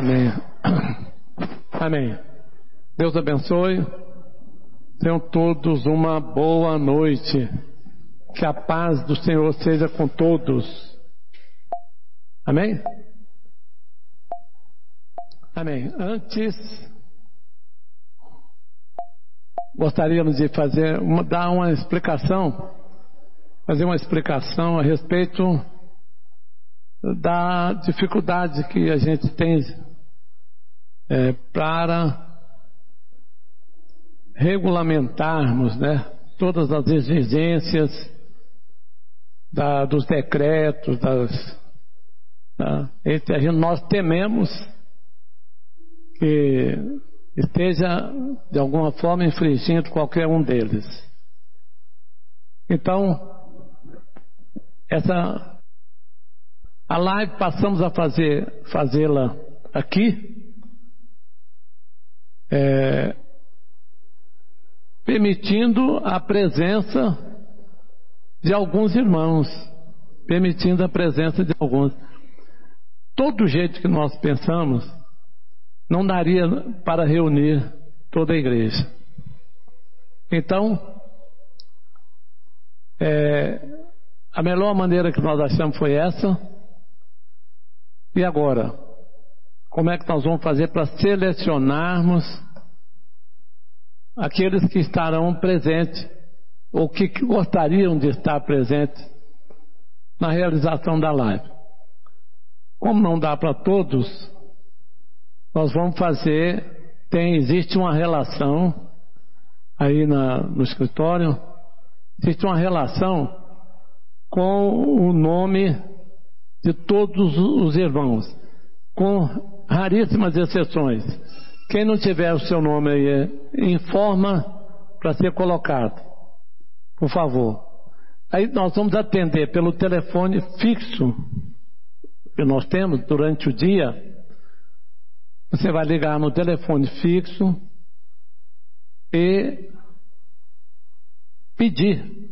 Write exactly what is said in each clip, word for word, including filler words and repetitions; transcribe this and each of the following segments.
Amém. Amém. Deus abençoe. Tenham todos uma boa noite. Que a paz do Senhor seja com todos. Amém? Amém. Antes, gostaríamos de fazer uma, dar uma explicação, fazer uma explicação a respeito da dificuldade que a gente tem é, para regulamentarmos, né, todas as exigências da, dos decretos, das, da, a gente, nós tememos que esteja de alguma forma infringindo qualquer um deles. Então, essa a live passamos a fazer fazê-la aqui, é, permitindo a presença de alguns irmãos, permitindo a presença de alguns. Todo jeito que nós pensamos não daria para reunir toda a igreja. Então, é, a melhor maneira que nós achamos foi essa. E agora, como é que nós vamos fazer para selecionarmos aqueles que estarão presentes ou que gostariam de estar presentes na realização da live? Como não dá para todos, nós vamos fazer, tem, existe uma relação aí na, no escritório, existe uma relação com o nome de todos os irmãos, com raríssimas exceções. Quem não tiver o seu nome aí, informa para ser colocado, por favor. Aí nós vamos atender pelo telefone fixo que nós temos durante o dia. Você vai ligar no telefone fixo e pedir.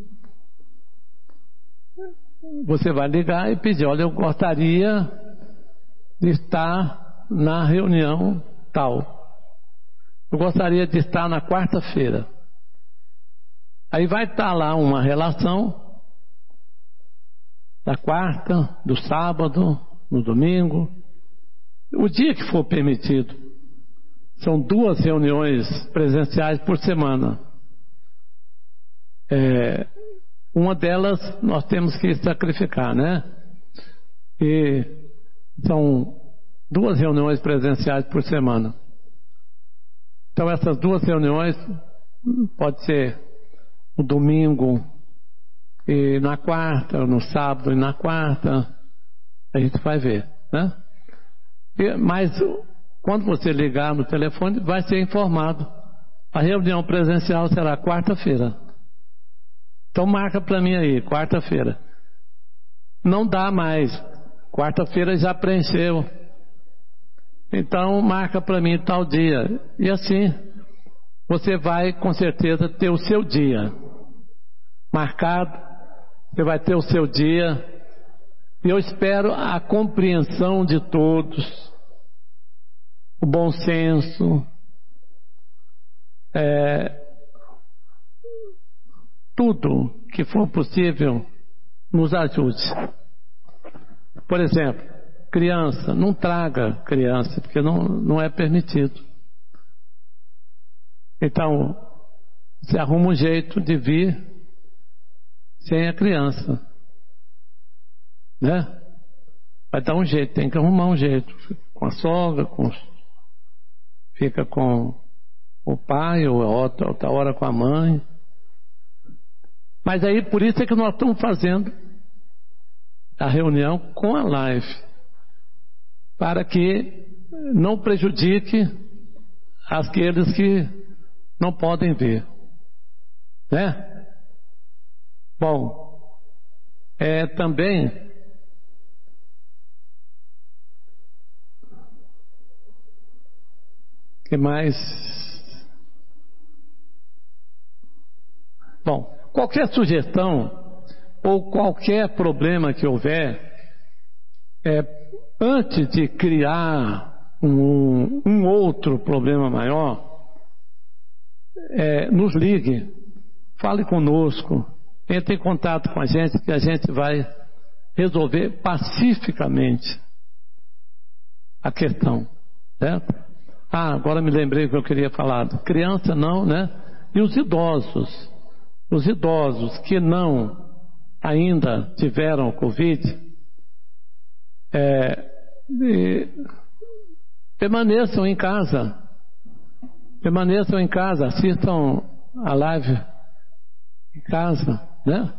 Você vai ligar e pedir: olha, eu gostaria de estar na reunião tal. Eu gostaria de estar na quarta-feira. Aí vai estar lá uma relação da quarta, do sábado, no domingo, o dia que for permitido. São duas reuniões presenciais por semana. É, uma delas nós temos que sacrificar, né? E são duas reuniões presenciais por semana. Então essas duas reuniões pode ser no domingo e na quarta, no sábado e na quarta, a gente vai ver, né? E, mas quando você ligar no telefone, vai ser informado. A reunião presencial será quarta-feira. Então marca para mim aí, quarta-feira. Não dá mais. Quarta-feira já preencheu. Então marca para mim tal dia. E assim você vai com certeza ter o seu dia marcado. Você vai ter o seu dia. E eu espero a compreensão de todos, o bom senso, é, tudo que for possível nos ajude. Por exemplo, criança, não traga criança, porque não, não é permitido. Então, você arruma um jeito de vir sem a criança, né? Vai dar um jeito, tem que arrumar um jeito. Com a sogra, com, fica com o pai, ou outra, outra hora com a mãe. Mas aí, por isso é que nós estamos fazendo a reunião com a live, para que não prejudique aqueles que não podem ver, né? Bom, é também que mais? Bom, qualquer sugestão ou qualquer problema que houver, é, antes de criar um, um outro problema maior, é, nos ligue, fale conosco, entre em contato com a gente, que a gente vai resolver pacificamente a questão, certo? Ah, agora me lembrei que eu queria falar. Criança não, né? E os idosos, os idosos que não ainda tiveram Covid, é, e, permaneçam em casa, permaneçam em casa, assistam a live em casa, né?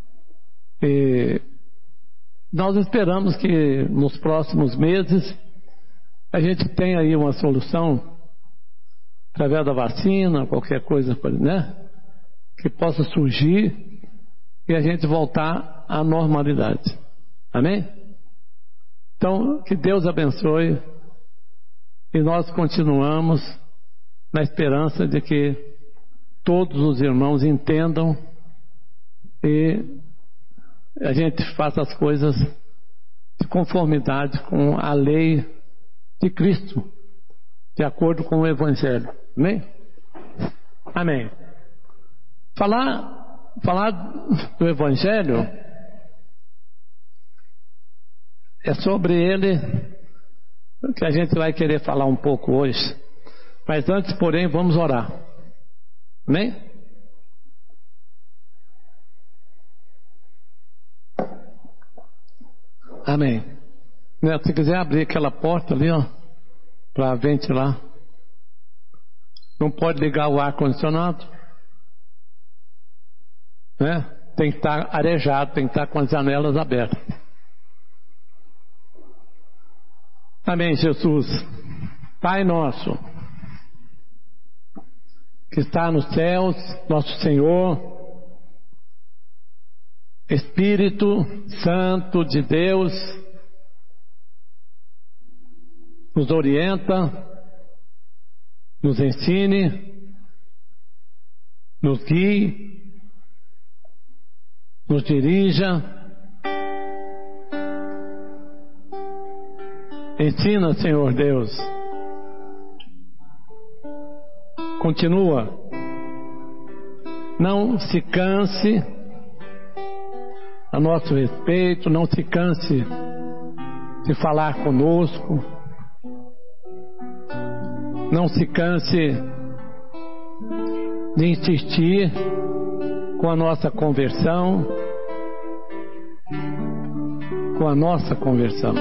E nós esperamos que nos próximos meses a gente tenha aí uma solução através da vacina, qualquer coisa, né? Que possa surgir e a gente voltar à normalidade. Amém? Então, que Deus abençoe e nós continuamos na esperança de que todos os irmãos entendam e a gente faça as coisas de conformidade com a lei de Cristo, de acordo com o Evangelho. Amém? Amém. Falar, falar do Evangelho é sobre ele que a gente vai querer falar um pouco hoje. Mas antes, porém, vamos orar. Amém? Amém. Se quiser abrir aquela porta ali, ó, para ventilar. Não pode ligar o ar-condicionado, né? Tem que estar arejado, tem que estar com as janelas abertas. Amém, Jesus. Pai nosso, que está nos céus, nosso Senhor, Espírito Santo de Deus, nos orienta, nos ensine, nos guie, nos dirija, ensina, Senhor Deus, continua, não se canse a nosso respeito, não se canse de falar conosco, não se canse de insistir com a nossa conversão, com a nossa conversão.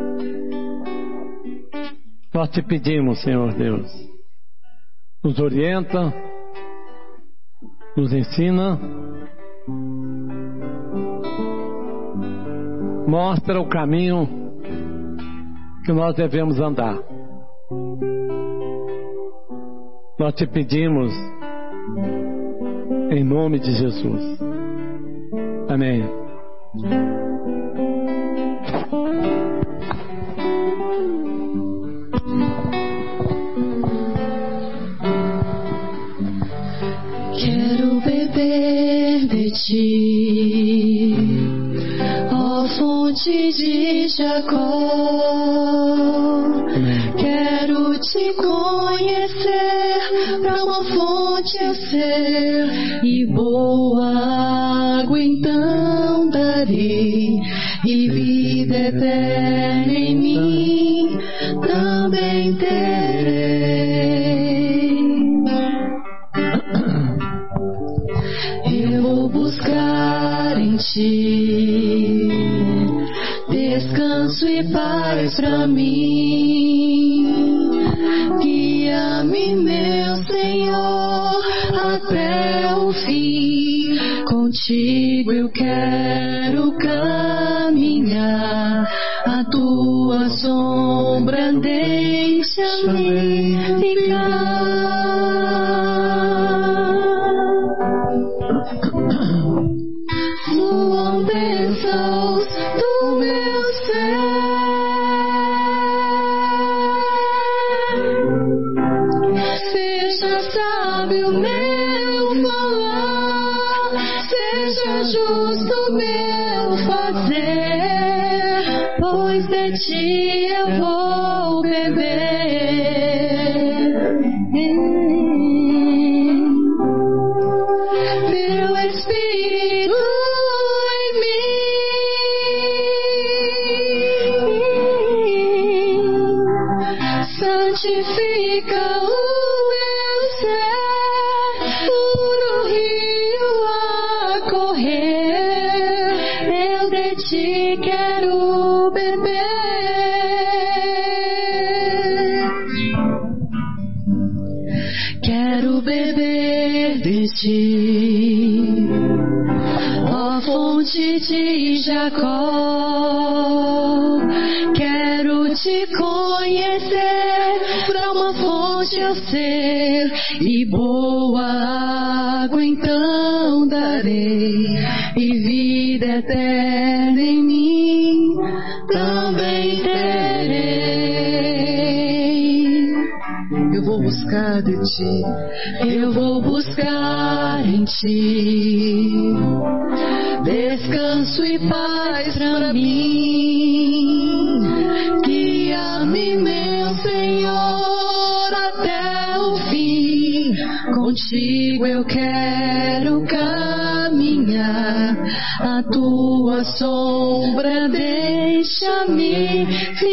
Nós te pedimos, Senhor Deus, nos orienta, nos ensina, mostra o caminho que nós devemos andar. Nós te pedimos em nome de Jesus. Amém. Quero beber de ti, ó fonte de Jacó. Quero te conhecer, pra uma fonte eu ser, e boa água então darei, e vida eterna em mim também terei. Eu vou buscar em ti descanso e paz pra mim. Guia-me, meu Senhor, até o fim. Contigo eu quero caminhar, a tua sombra deixa-me ficar. Fluam bênçãos do meu ser, seja sábio meu falar, seja justo meu fazer, pois de ti eu vou beber. Teu Espírito em mim santifica o meu ser, puro rio a correr. Eu de ti quero beber. Quero beber de ti, ó fonte de Jacó. Quero te conhecer, pra uma fonte eu ser, e boa água então darei, e vida eterna em mim também terei. Eu vou buscar de ti, eu vou buscar em ti descanso e paz pra mim. Guia-me, meu Senhor, até o fim. Contigo eu quero caminhar, a tua sombra deixa-me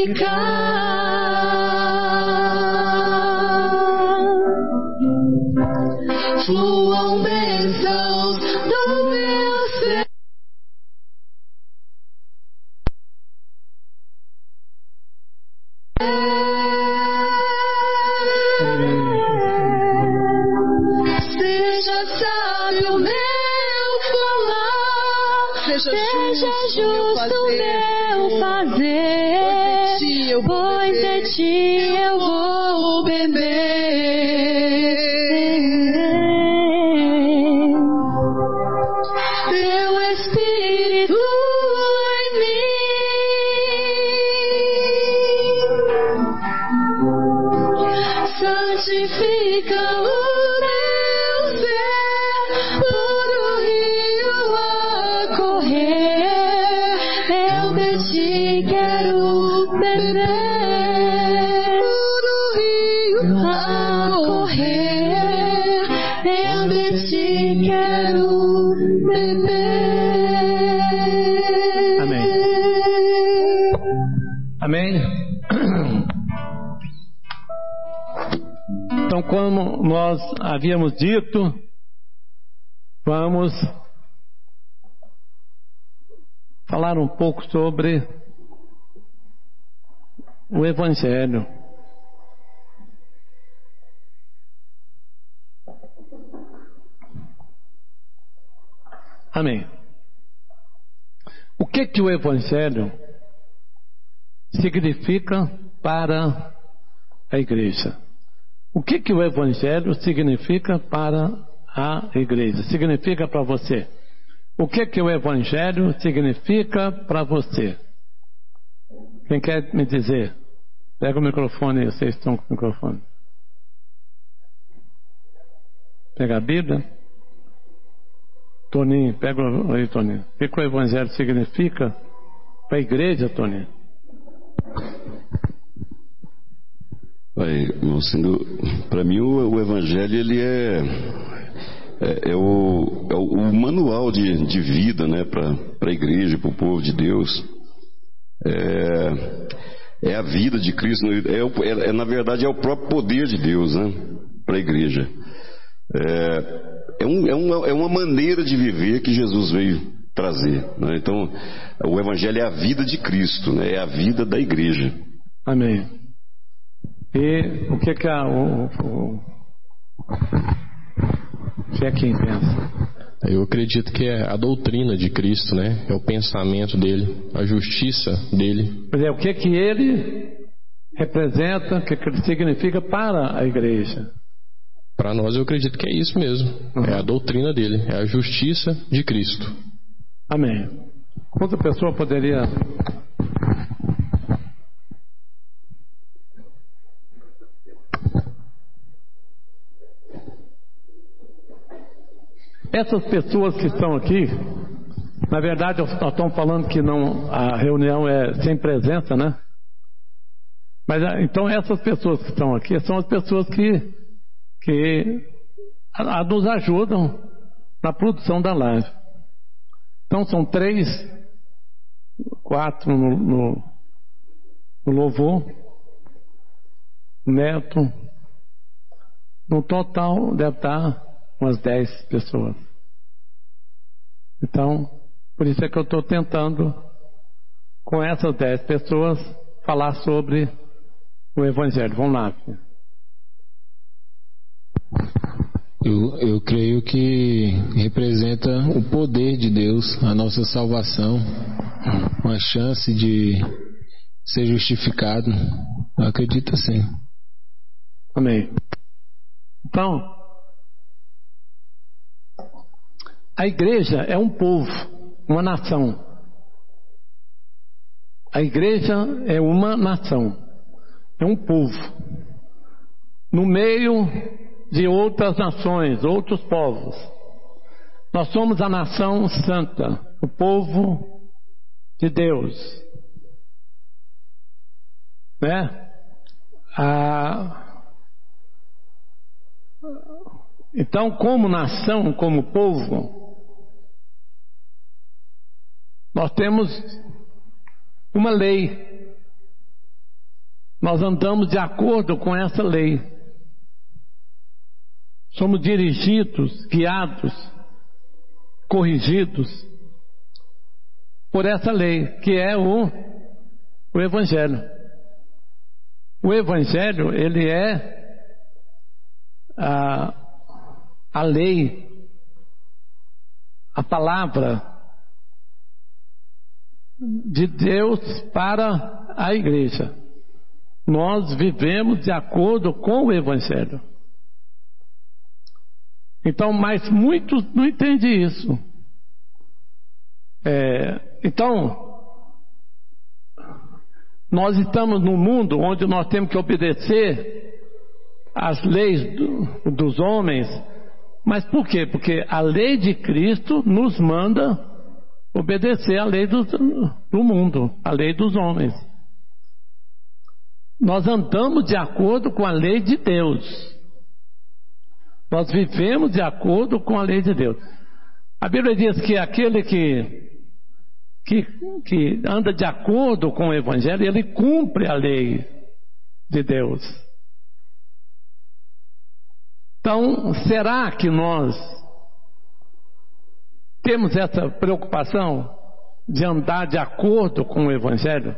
ficar. Fluam bênçãos do meu ser. Seja sábio meu falar, seja justo meu fazer, pois de ti eu vou beber. Teu Espírito em mim santifica o meu ser, puro rio a correr. Eu de ti quero beber, puro rio a correr. Eu de ti quero beber. Amém. Amém? Então, como nós havíamos dito, vamos falar um pouco sobre o Evangelho. Amém. O que que o Evangelho significa para a igreja? O que que o Evangelho significa para a igreja? Significa para você? O que que o Evangelho significa para você? Quem quer me dizer? Pega o microfone aí, vocês estão com o microfone. Pega a Bíblia. Toninho, pega aí, Toninho. O que que o Evangelho significa para a igreja, Toninho? Para mim o, o Evangelho ele é, é, é, o, é o, o manual de, de vida, né, para a igreja, para o povo de Deus. É, é a vida de Cristo, é, o, é, é, na verdade é o próprio poder de Deus, né, para a igreja. É, é, um, é, uma, é uma maneira de viver que Jesus veio trazer, né? Então o Evangelho é a vida de Cristo, né, é a vida da igreja. Amém. E o que que a, o, o, o que é quem pensa? Eu acredito que é a doutrina de Cristo, né? É o pensamento dele, a justiça dele. Pois é, o que que ele representa, o que que ele significa para a igreja? Para nós eu acredito que é isso mesmo. Uhum. É a doutrina dele, é a justiça de Cristo. Amém. Outra pessoa poderia... Essas pessoas que estão aqui, na verdade nós estamos falando que não, a reunião é sem presença, né? Mas então essas pessoas que estão aqui são as pessoas que, que a, a nos ajudam na produção da live. Então são três, quatro no, no, no louvor, Neto. No total deve estar umas dez pessoas. Então, por isso é que eu estou tentando, com essas dez pessoas, falar sobre o Evangelho. Vamos lá. Eu, eu creio que representa o poder de Deus, a nossa salvação, uma chance de ser justificado. Eu acredito assim. Amém. Então, a igreja é um povo, uma nação. A igreja é uma nação, é um povo, no meio de outras nações, outros povos. Nós somos a nação santa, o povo de Deus, né? A... Então, como nação, como povo, nós temos uma lei. Nós andamos de acordo com essa lei. Somos dirigidos, guiados, corrigidos por essa lei, que é o, o Evangelho. O Evangelho, ele é a, a lei, a palavra de Deus para a igreja. Nós vivemos de acordo com o Evangelho. Então, mas muitos não entendem isso. É, então, nós estamos num mundo onde nós temos que obedecer às leis do, dos homens. Mas por quê? Porque a lei de Cristo nos manda obedecer à lei do, do mundo, a lei dos homens. Nós andamos de acordo com a lei de Deus. Nós vivemos de acordo com a lei de Deus. A Bíblia diz que aquele que, que, que anda de acordo com o Evangelho, ele cumpre a lei de Deus. Então, será que nós temos essa preocupação de andar de acordo com o Evangelho?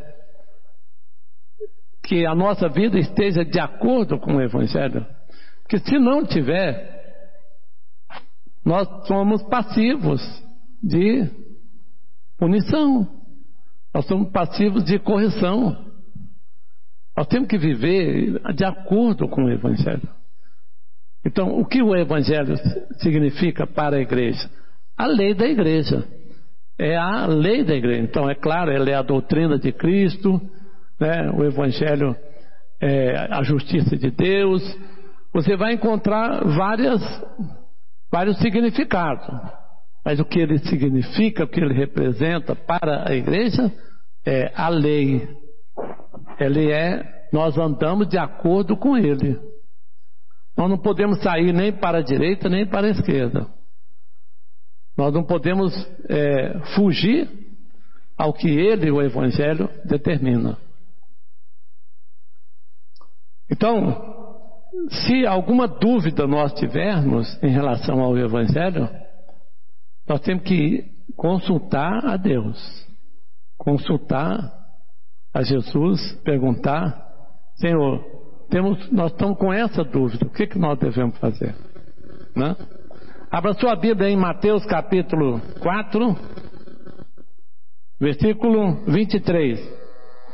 Que a nossa vida esteja de acordo com o Evangelho? Porque se não tiver, nós somos passivos de punição, nós somos passivos de correção. Nós temos que viver de acordo com o Evangelho. Então, o que o Evangelho significa para a igreja? A lei da igreja. É a lei da igreja. Então, é claro, ela é a doutrina de Cristo, né? O Evangelho é a justiça de Deus. Você vai encontrar várias, vários significados. Mas o que ele significa, o que ele representa para a igreja é a lei. Ele é, nós andamos de acordo com ele. Nós não podemos sair nem para a direita nem para a esquerda. Nós não podemos é, fugir ao que ele, o Evangelho, determina. Então, se alguma dúvida nós tivermos em relação ao Evangelho, nós temos que consultar a Deus, consultar a Jesus, perguntar: Senhor, temos, nós estamos com essa dúvida, o que, que nós devemos fazer? Né? Abra sua Bíblia em Mateus capítulo quatro, versículo vinte e três.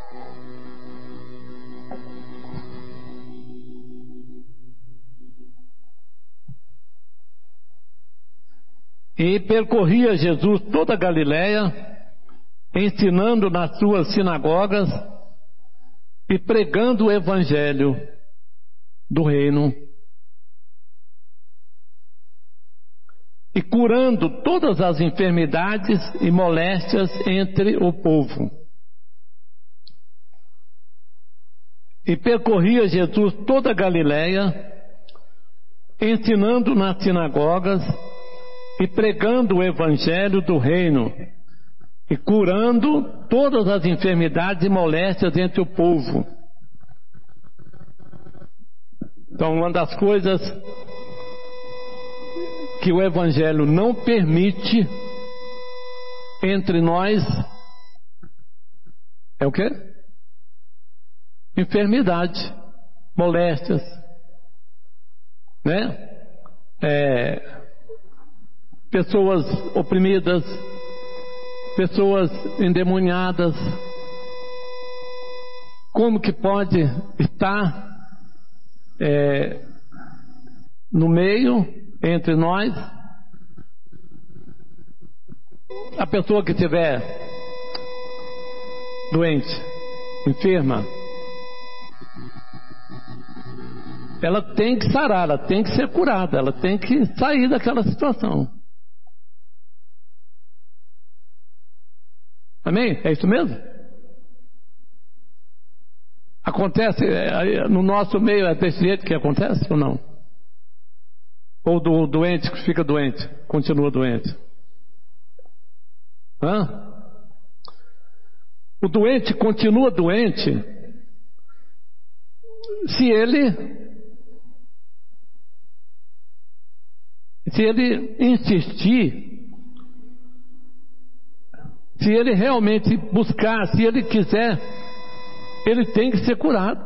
E percorria Jesus toda a Galiléia, ensinando nas suas sinagogas e pregando o Evangelho do reino e curando todas as enfermidades e moléstias entre o povo. E percorria Jesus toda a Galiléia, ensinando nas sinagogas e pregando o evangelho do reino e curando todas as enfermidades e moléstias entre o povo. Então, uma das coisas que o evangelho não permite entre nós é o quê? Enfermidade, moléstias, né? É, pessoas oprimidas, pessoas endemoniadas. Como que pode estar é, no meio, entre nós, a pessoa que estiver doente, enferma? Ela tem que sarar, ela tem que ser curada, ela tem que sair daquela situação. Amém? É isso mesmo? Acontece, no nosso meio é desse jeito que acontece ou não? Ou do doente que fica doente, continua doente? Hã? O doente continua doente se ele se ele insistir, se ele realmente buscar, se ele quiser, ele tem que ser curado.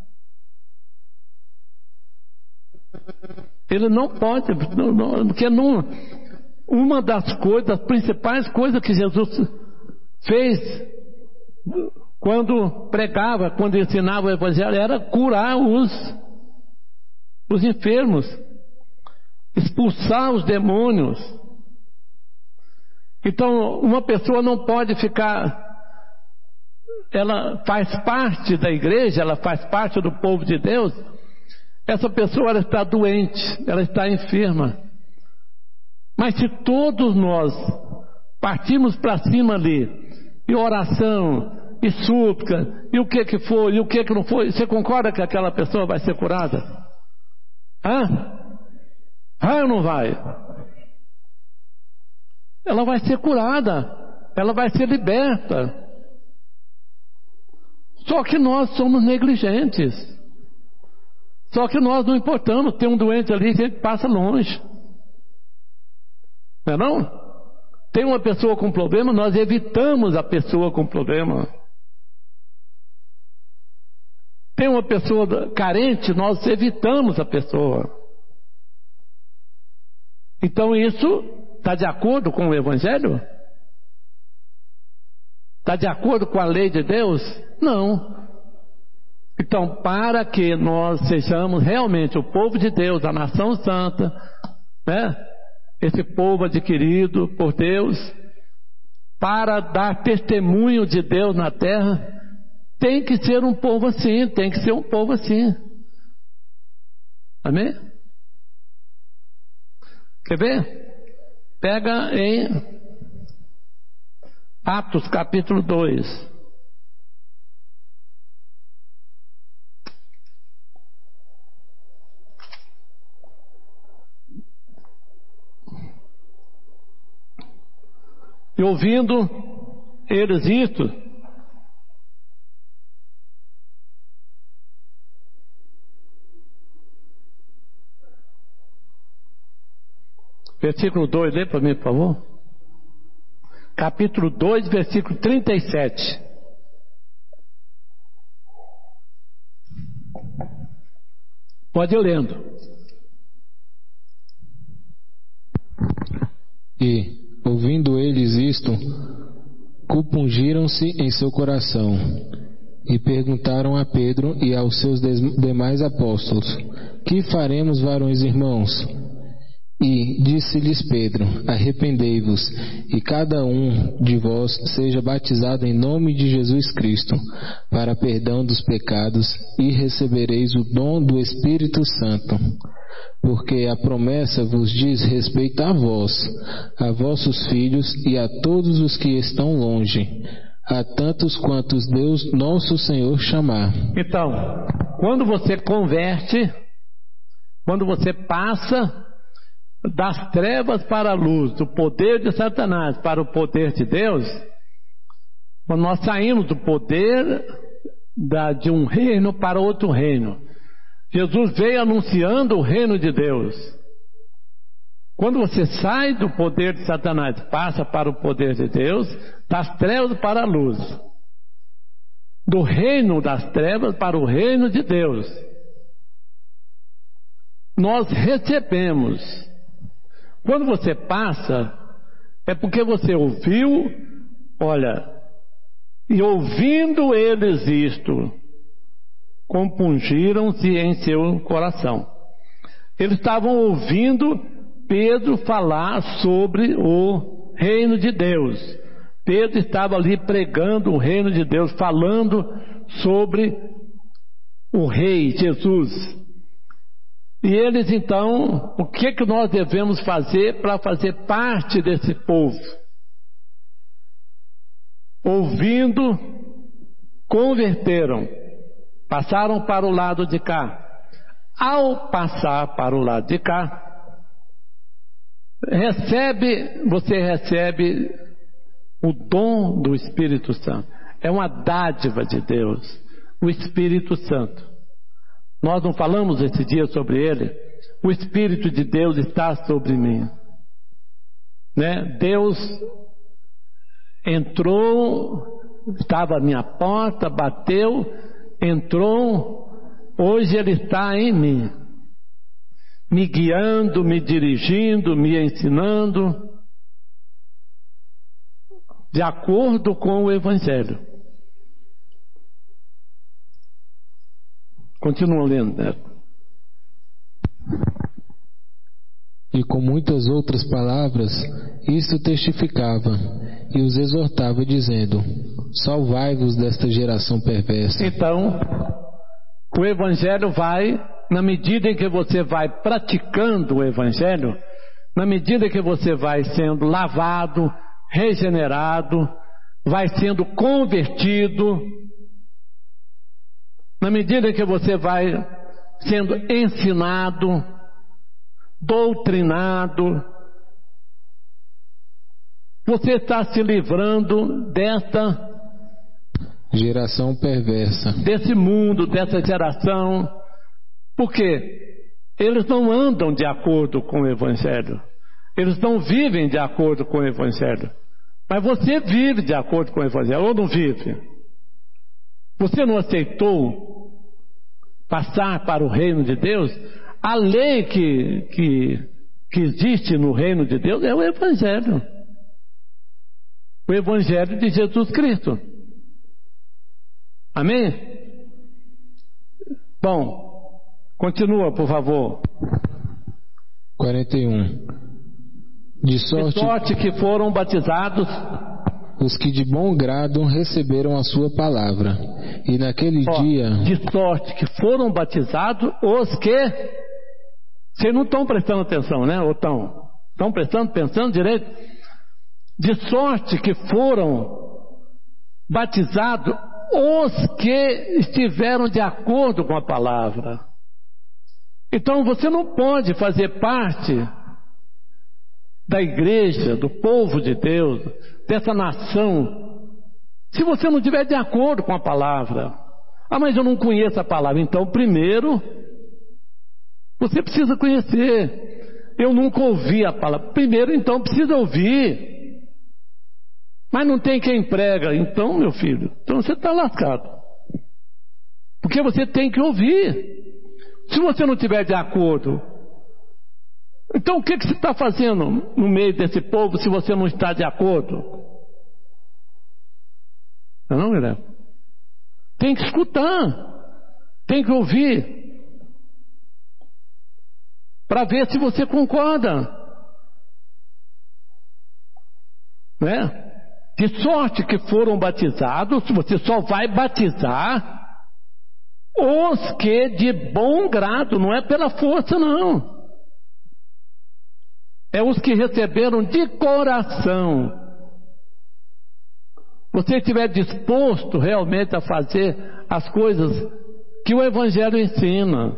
Ele não pode, não, não, porque não, uma das coisas, das principais coisas que Jesus fez quando pregava, quando ensinava o evangelho, era curar os, os enfermos, expulsar os demônios. Então, uma pessoa não pode ficar, ela faz parte da igreja, ela faz parte do povo de Deus. Essa pessoa, ela está doente, ela está enferma. Mas se todos nós partirmos para cima ali, e oração, e súplica, e o que que foi, e o que que não foi, você concorda que aquela pessoa vai ser curada? Hã? Vai ou não vai? Ela vai ser curada, ela vai ser liberta. Só que nós somos negligentes. Só que nós não importamos. Tem um doente ali, a gente passa longe. Não é não? Tem uma pessoa com problema, nós evitamos a pessoa com problema. Tem uma pessoa carente, nós evitamos a pessoa. Então isso está de acordo com o Evangelho? Está de acordo com a lei de Deus? Não. Então, para que nós sejamos realmente o povo de Deus, a nação santa, né? Esse povo adquirido por Deus, para dar testemunho de Deus na terra, tem que ser um povo assim, tem que ser um povo assim. Amém? Quer ver? Pega em Atos capítulo dois. E ouvindo eles isto, versículo dois, lê para mim, por favor. Capítulo dois, versículo trinta e sete. Pode ir lendo. E, ouvindo eles isto, compungiram-se em seu coração e perguntaram a Pedro e aos seus demais apóstolos: que faremos, varões irmãos? E disse-lhes Pedro: arrependei-vos, e cada um de vós seja batizado em nome de Jesus Cristo, para perdão dos pecados, e recebereis o dom do Espírito Santo. Porque a promessa vos diz respeito a vós, a vossos filhos e a todos os que estão longe, a tantos quantos Deus nosso Senhor chamar. Então, quando você converte, quando você passa das trevas para a luz, do poder de Satanás para o poder de Deus, quando nós saímos do poder da, de um reino para outro reino, Jesus veio anunciando o reino de Deus. Quando você sai do poder de Satanás, passa para o poder de Deus, das trevas para a luz, do reino das trevas para o reino de Deus, nós recebemos. Quando você passa, é porque você ouviu, olha, e ouvindo eles isto, compungiram-se em seu coração. Eles estavam ouvindo Pedro falar sobre o reino de Deus. Pedro estava ali pregando o reino de Deus, falando sobre o rei Jesus. E eles então, o que que nós devemos fazer para fazer parte desse povo? Ouvindo, converteram, passaram para o lado de cá. Ao passar para o lado de cá, recebe, você recebe o dom do Espírito Santo. É uma dádiva de Deus, o Espírito Santo. Nós não falamos esse dia sobre ele? O Espírito de Deus está sobre mim, né? Deus entrou, estava à minha porta, bateu, entrou, hoje ele está em mim, me guiando, me dirigindo, me ensinando, de acordo com o Evangelho. Continua lendo, né? E com muitas outras palavras, isto testificava e os exortava, dizendo: salvai-vos desta geração perversa. Então, o Evangelho vai, na medida em que você vai praticando o Evangelho, na medida que você vai sendo lavado, regenerado, vai sendo convertido, na medida em que você vai sendo ensinado, doutrinado, você está se livrando desta geração perversa, desse mundo, dessa geração, porque eles não andam de acordo com o Evangelho, eles não vivem de acordo com o Evangelho, mas você vive de acordo com o Evangelho, ou não vive? Você não aceitou passar para o reino de Deus? A lei que, que, que existe no reino de Deus é o Evangelho. O Evangelho de Jesus Cristo. Amém? Bom, continua, por favor. quarenta e um. De sorte, de sorte que foram batizados os que de bom grado receberam a sua palavra. E naquele ó, dia... De sorte que foram batizados os que... Vocês não estão prestando atenção, né? Ou estão? Estão prestando, pensando direito? De sorte que foram batizados os que estiveram de acordo com a palavra. Então você não pode fazer parte da igreja, do povo de Deus, dessa nação, se você não estiver de acordo com a palavra. Ah, mas eu não conheço a palavra. Então, primeiro, você precisa conhecer. Eu nunca ouvi a palavra. Primeiro, então, precisa ouvir. Mas não tem quem prega. Então, meu filho, então você está lascado. Porque você tem que ouvir. Se você não estiver de acordo, então o que, que você está fazendo no meio desse povo se você não está de acordo? Não, não, Guilherme? Tem que escutar, tem que ouvir, para ver se você concorda, né? De sorte que foram batizados, você só vai batizar os que de bom grado, não é pela força não. É os que receberam de coração você estiver disposto realmente a fazer as coisas que o Evangelho ensina.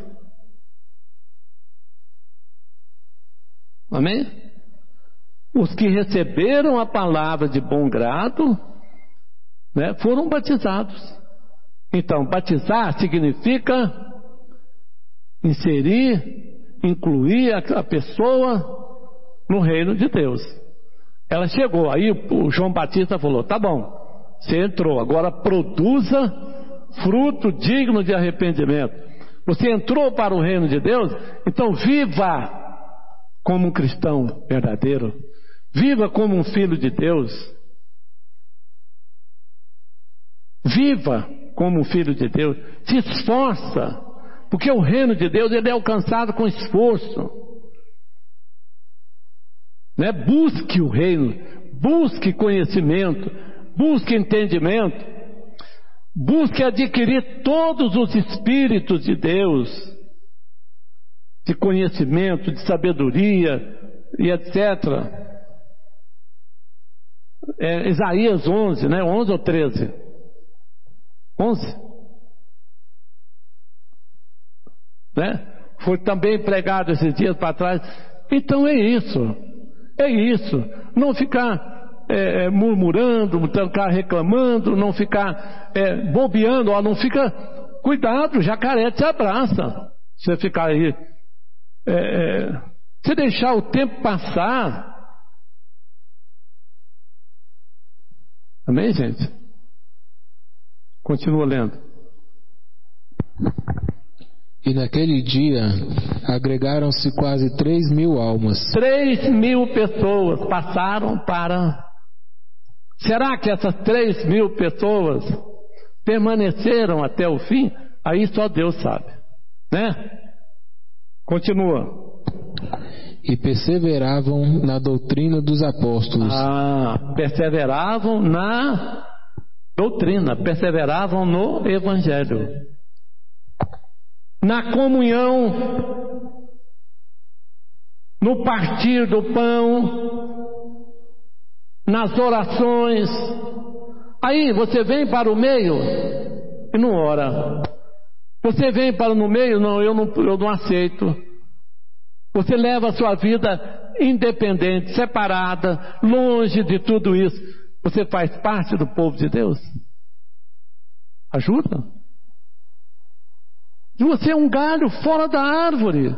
Amém? Os que receberam a palavra de bom grado, né, foram batizados. Então, batizar significa inserir, incluir a, a pessoa no reino de Deus. Ela chegou, aí o João Batista falou, tá bom, você entrou, agora produza fruto digno de arrependimento. Você entrou para o reino de Deus, então viva como um cristão verdadeiro, viva como um filho de Deus, viva como um filho de Deus, se esforça, porque o reino de Deus ele é alcançado com esforço. Né? Busque o reino, busque conhecimento, busque entendimento, busque adquirir todos os espíritos de Deus, de conhecimento, de sabedoria e etcétera. É, Isaías onze, né? onze ou treze? onze? Né? Foi também pregado esses dias para trás. Então é isso. É isso, não ficar é, murmurando, não ficar reclamando, não ficar é, bobeando, ó, não fica, cuidado, jacaré te abraça. Você ficar aí, é, é, se deixar o tempo passar. Amém, gente? Continua lendo. E naquele dia agregaram-se quase três mil almas. Três mil pessoas passaram para... Será que essas três mil pessoas permaneceram até o fim? Aí só Deus sabe, né? Continua. E perseveravam na doutrina dos apóstolos. Ah, perseveravam na doutrina, perseveravam no Evangelho. Na comunhão, no partir do pão, nas orações. Aí você vem para o meio e não ora. Você vem para no meio, não, eu não, eu não aceito. Você leva a sua vida independente, separada, longe de tudo isso. Você faz parte do povo de Deus? Ajuda? Você é um galho fora da árvore.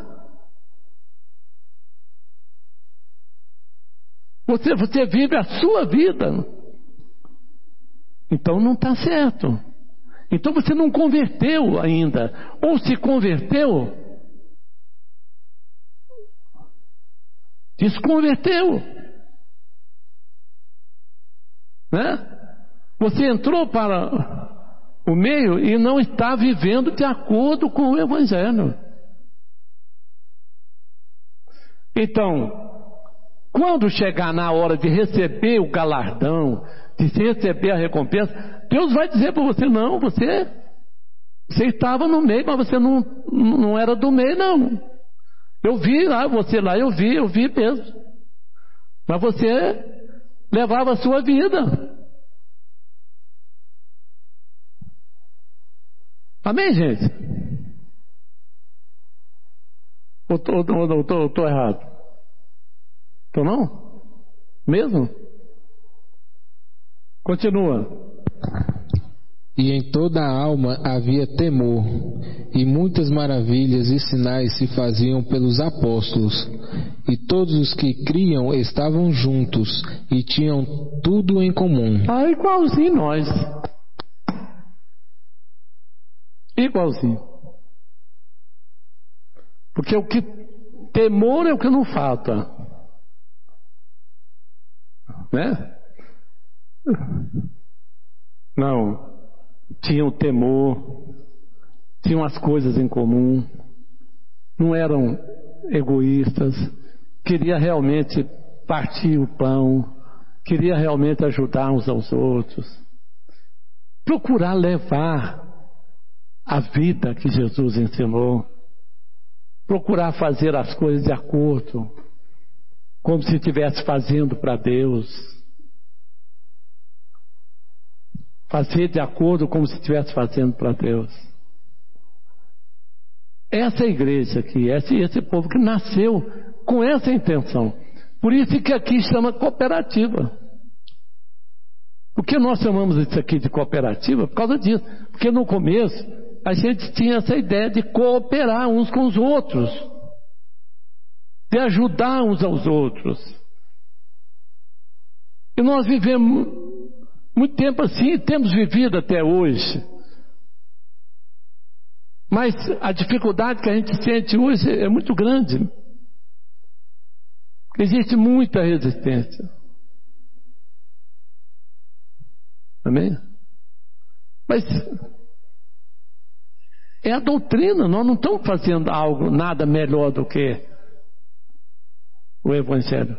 Você, você vive a sua vida. Então não está certo. Então você não converteu ainda. Ou se converteu, desconverteu. Né? Você entrou para o meio e não está vivendo de acordo com o Evangelho. Então, quando chegar na hora de receber o galardão, de receber a recompensa, Deus vai dizer para você, não, você, você estava no meio, mas você não, não era do meio, não. Eu vi lá, você lá, eu vi, eu vi mesmo. Mas você levava a sua vida. Amém, gente? Ou estou errado? Estou não? Mesmo? Continua. E em toda a alma havia temor, e muitas maravilhas e sinais se faziam pelos apóstolos, e todos os que criam estavam juntos, e tinham tudo em comum. Ah, igualzinho nós. Igualzinho. Porque o que temor é o que não falta, né? Não, tinham temor, tinham as coisas em comum, não eram egoístas, queria realmente partir o pão, queria realmente ajudar uns aos outros, procurar levar a vida que Jesus ensinou, procurar fazer as coisas de acordo, como se estivesse fazendo para Deus. fazer de acordo como se estivesse fazendo para Deus. Essa igreja aqui, esse, esse povo que nasceu com essa intenção. Por isso que aqui chama cooperativa. Por que nós chamamos isso aqui de cooperativa? Por causa disso. Porque no começo a gente tinha essa ideia de cooperar uns com os outros, de ajudar uns aos outros. E nós vivemos muito tempo assim, e temos vivido até hoje. Mas a dificuldade que a gente sente hoje é muito grande. Existe muita resistência. Amém? Mas é a doutrina, nós não estamos fazendo algo, nada melhor do que o Evangelho.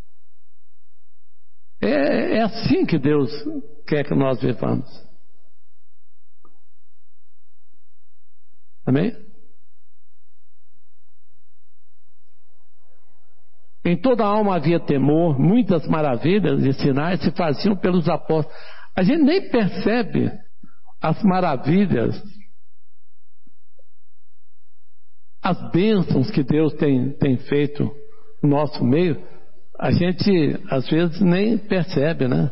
É, é assim que Deus quer que nós vivamos. Amém? Em toda a alma havia temor, muitas maravilhas e sinais se faziam pelos apóstolos. A gente nem percebe as maravilhas, as bênçãos que Deus tem, tem feito no nosso meio. A gente às vezes nem percebe, né?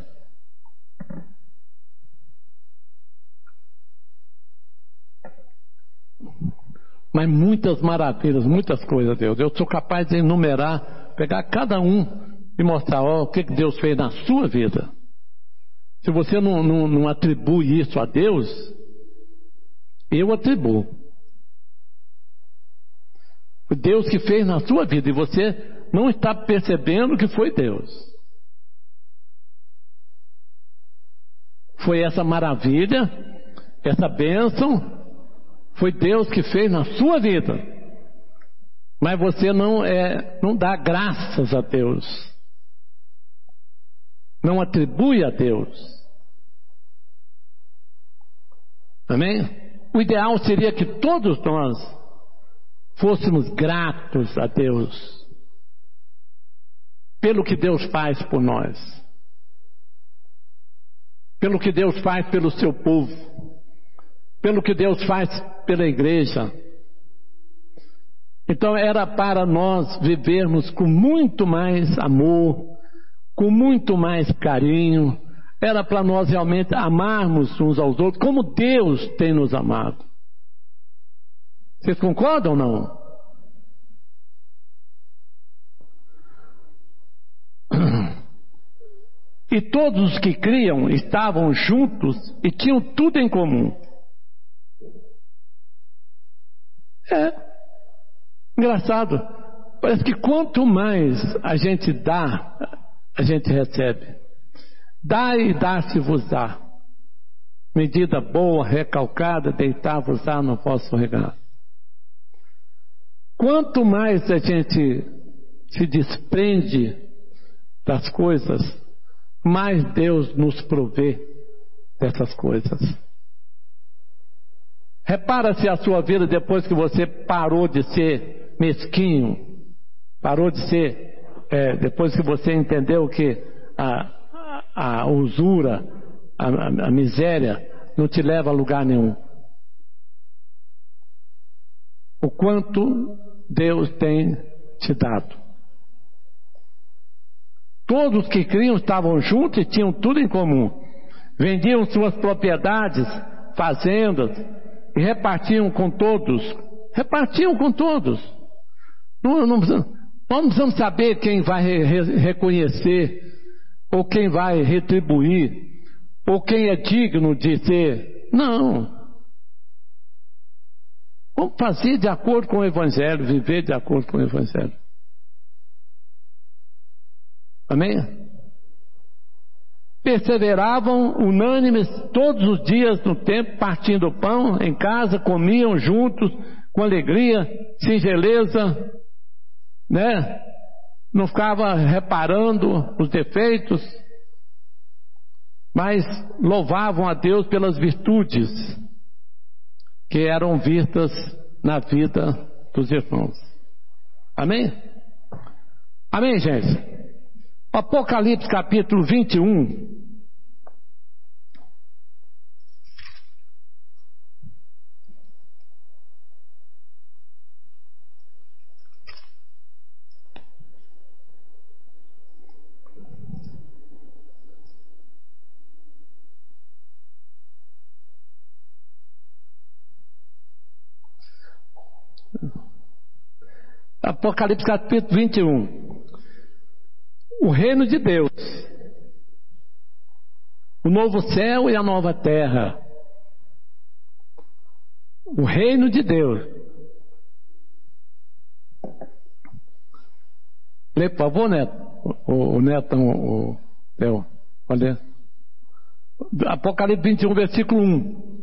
Mas muitas maravilhas, muitas coisas, Deus. Eu sou capaz de enumerar, pegar cada um e mostrar, ó, o que Deus fez na sua vida. Se você não, não, não atribui isso a Deus, eu atribuo. Foi Deus que fez na sua vida e você não está percebendo que foi Deus. Foi essa maravilha, essa bênção, foi Deus que fez na sua vida. Mas você não, é, não dá graças a Deus. Não atribui a Deus. Amém? O ideal seria que todos nós fôssemos gratos a Deus pelo que Deus faz por nós, pelo que Deus faz pelo seu povo, pelo que Deus faz pela igreja. Então era para nós vivermos com muito mais amor, com muito mais carinho. Era para nós realmente amarmos uns aos outros como Deus tem nos amado. Vocês concordam ou não? E todos os que criam estavam juntos e tinham tudo em comum. É engraçado. Parece que quanto mais a gente dá, a gente recebe. Dá e dá-se-vos-á. Medida boa, recalcada, deitar-vos-á no vosso regaço. Quanto mais a gente se desprende das coisas, mais Deus nos provê dessas coisas. Repara-se a sua vida depois que você parou de ser mesquinho, parou de ser, é, depois que você entendeu que a, a, a usura, a, a, a miséria não te leva a lugar nenhum. O quanto Deus tem te dado. Todos que criam estavam juntos e tinham tudo em comum. Vendiam suas propriedades, fazendas, e repartiam com todos. Repartiam com todos. Não, não, nós não precisamos saber quem vai re, reconhecer, ou quem vai retribuir, ou quem é digno de ser. Não. Vamos fazer de acordo com o Evangelho, viver de acordo com o Evangelho. Amém? Perseveravam unânimes todos os dias no templo, partindo o pão em casa, comiam juntos com alegria, singeleza, né? Não ficava reparando os defeitos, mas louvavam a Deus pelas virtudes que eram vistas na vida dos irmãos. Amém? Amém, gente? Apocalipse capítulo vinte e um. Apocalipse capítulo vinte e um. O reino de Deus, o novo céu e a nova terra. O reino de Deus. Lê, por favor, Neto. O, o Neto, o Theo, pode ler. Apocalipse vinte e um, versículo um.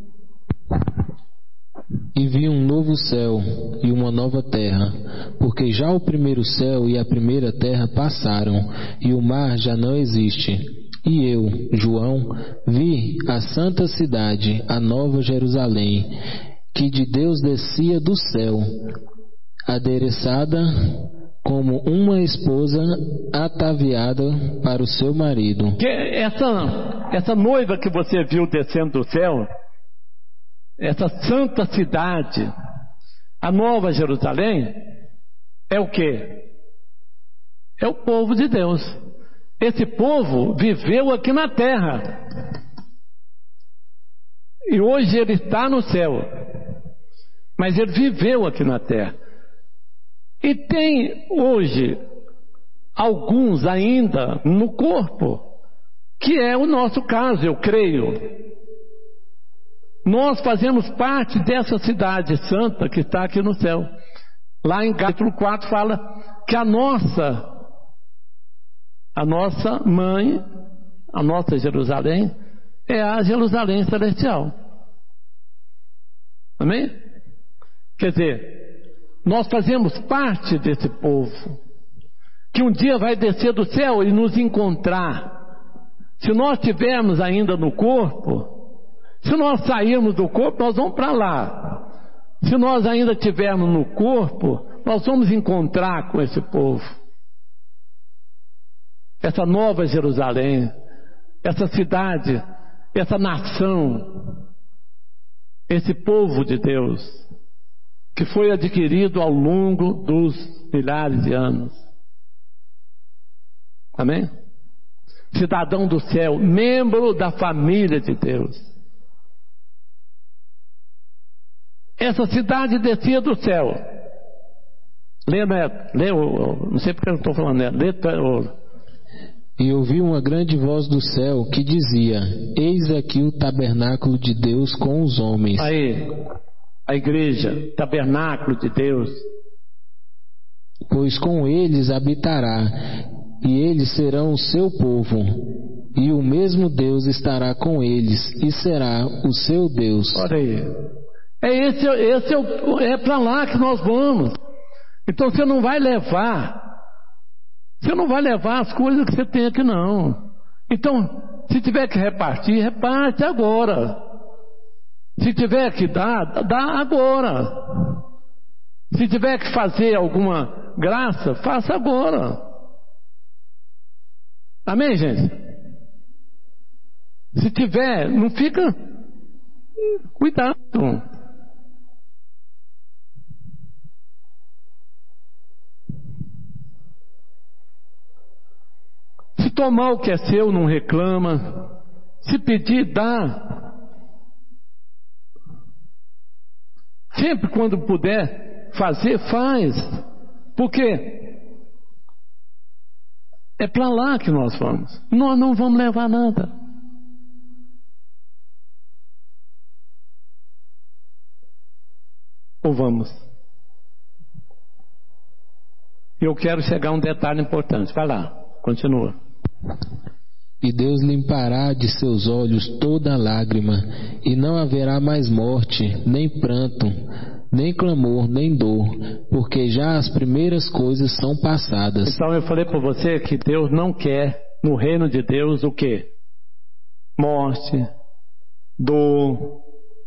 E vi um novo céu e uma nova terra, porque já o primeiro céu e a primeira terra passaram, e o mar já não existe. E eu, João, vi a santa cidade, a nova Jerusalém, que de Deus descia do céu, adereçada como uma esposa ataviada para o seu marido. Que essa, essa noiva que você viu descendo do céu, essa santa cidade, a nova Jerusalém, é o quê? É o povo de Deus. Esse povo viveu aqui na terra. E hoje ele está no céu. Mas ele viveu aqui na terra. E tem hoje alguns ainda no corpo, que é o nosso caso, eu creio. Nós fazemos parte dessa cidade santa que está aqui no céu. Lá em capítulo quatro fala que a nossa, a nossa mãe, a nossa Jerusalém, é a Jerusalém celestial. Amém? Quer dizer, nós fazemos parte desse povo, que um dia vai descer do céu e nos encontrar. Se nós estivermos ainda no corpo, se nós sairmos do corpo, nós vamos para lá. Se nós ainda estivermos no corpo, nós vamos encontrar com esse povo. Essa nova Jerusalém, essa cidade, essa nação, esse povo de Deus, que foi adquirido ao longo dos milhares de anos. Amém? Cidadão do céu, membro da família de Deus. Essa cidade descia do céu. Lê, Neto, lê, não sei porque eu estou falando, Neto. Lê, e ouvi uma grande voz do céu que dizia: Eis aqui o tabernáculo de Deus com os homens. Aí, a igreja, tabernáculo de Deus. Pois com eles habitará, e eles serão o seu povo, e o mesmo Deus estará com eles, e será o seu Deus. Olha aí. É esse, esse é, é para lá que nós vamos. Então você não vai levar, você não vai levar as coisas que você tem aqui, não. Então, se tiver que repartir, reparte agora. Se tiver que dar, dá agora. Se tiver que fazer alguma graça, faça agora. Amém, gente? Se tiver, não fica. Cuidado. Se tomar o que é seu, não reclama. Se pedir, dá. Sempre quando puder fazer, faz. Porque é para lá que nós vamos. Nós não vamos levar nada. Ou vamos? Eu quero chegar a um detalhe importante. Vai lá, continua. E Deus limpará de seus olhos toda lágrima, e não haverá mais morte, nem pranto, nem clamor, nem dor, porque já as primeiras coisas são passadas. Então eu falei para você que Deus não quer no reino de Deus o quê? Morte, dor,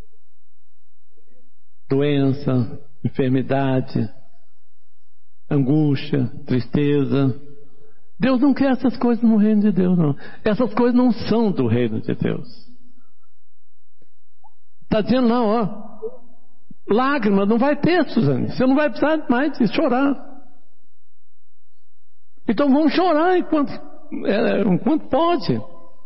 doença, enfermidade, angústia, tristeza. Deus não quer essas coisas no reino de Deus, não. Essas coisas não são do reino de Deus. Está dizendo lá, ó, lágrima não vai ter, Suzane. Você não vai precisar mais de chorar. Então vamos chorar enquanto, é, enquanto pode.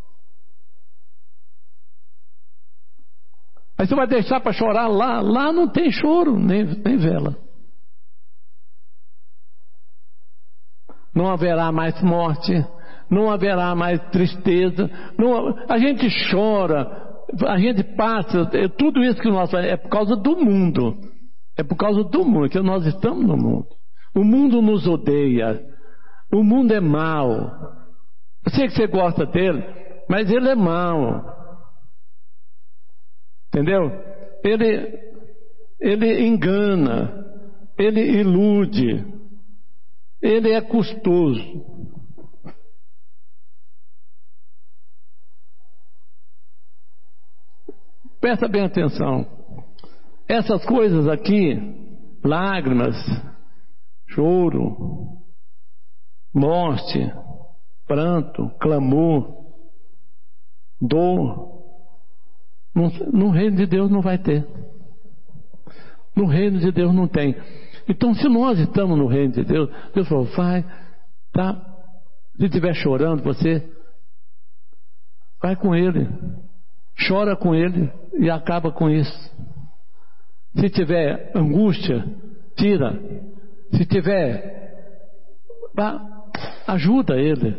Aí você vai deixar para chorar lá, lá não tem choro, nem, nem vela. não haverá mais morte, não haverá mais tristeza, não, a gente chora, a gente passa, tudo isso que nós fazemos é por causa do mundo, é por causa do mundo, que nós estamos no mundo. O mundo nos odeia, o mundo é mau. Eu sei que você gosta dele, mas ele é mau, entendeu? Ele, ele engana, ele ilude, ele é custoso. Presta bem atenção. Essas coisas aqui, lágrimas, choro, morte, pranto, clamor, dor, no, no reino de Deus não vai ter. No reino de Deus não tem. Então, se nós estamos no reino de Deus, Deus falou, vai, tá? Se estiver chorando, você vai com Ele, chora com Ele e acaba com isso. Se tiver angústia, tira. Se tiver, ajuda Ele.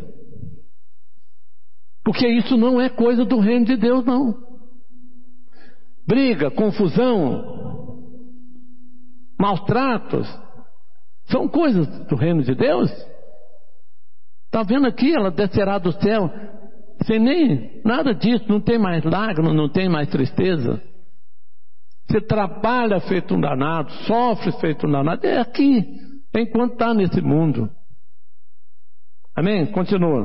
Porque isso não é coisa do reino de Deus, não. Briga, confusão, maus tratos, são coisas do reino de Deus. Está vendo aqui, ela descerá do céu, sem nem nada disso, não tem mais lágrimas, não tem mais tristeza. Você trabalha feito um danado, sofre feito um danado, é aqui, enquanto está nesse mundo. Amém? Continua.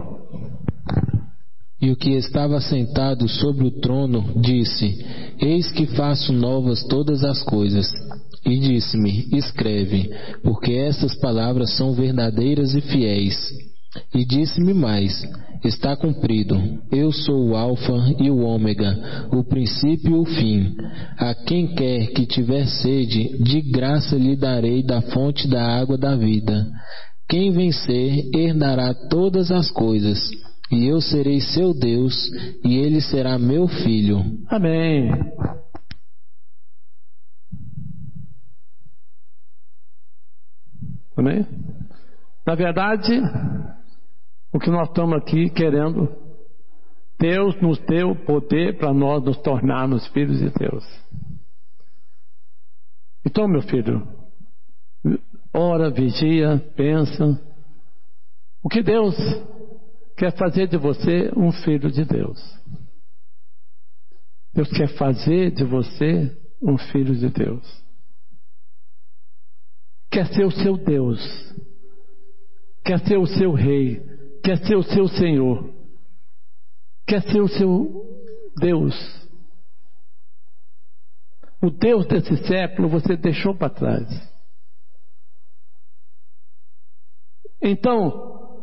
E o que estava sentado sobre o trono disse: Eis que faço novas todas as coisas. E disse-me: Escreve, porque estas palavras são verdadeiras e fiéis. E disse-me mais: Está cumprido. Eu sou o Alfa e o Ômega, o princípio e o fim. A quem quer que tiver sede, de graça lhe darei da fonte da água da vida. Quem vencer herdará todas as coisas, e eu serei seu Deus, e ele será meu filho. Amém. Amém? Na verdade, o que nós estamos aqui querendo, Deus nos deu poder para nós nos tornarmos filhos de Deus. Então, meu filho, ora, vigia, pensa. O que Deus quer fazer de você um filho de Deus. Deus quer fazer de você um filho de Deus. Quer ser o seu Deus. Quer ser o seu rei. Quer ser o seu Senhor. Quer ser o seu Deus. O Deus desse século você deixou para trás. Então,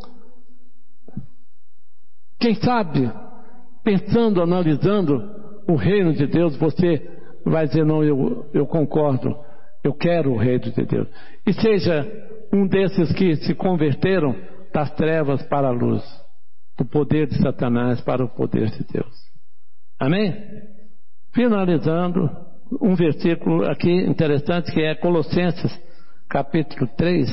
quem sabe, pensando, analisando o reino de Deus, você vai dizer, não, eu, eu concordo, eu quero o reino de Deus. E seja um desses que se converteram das trevas para a luz, do poder de Satanás para o poder de Deus. Amém? Finalizando, um versículo aqui interessante que é Colossenses, capítulo três.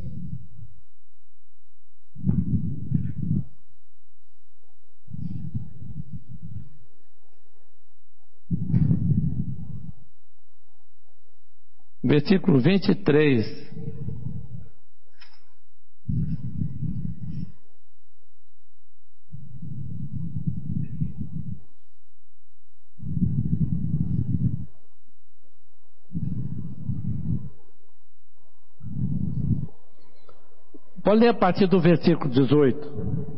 Versículo vinte e três. Pode ler a partir do versículo dezoito.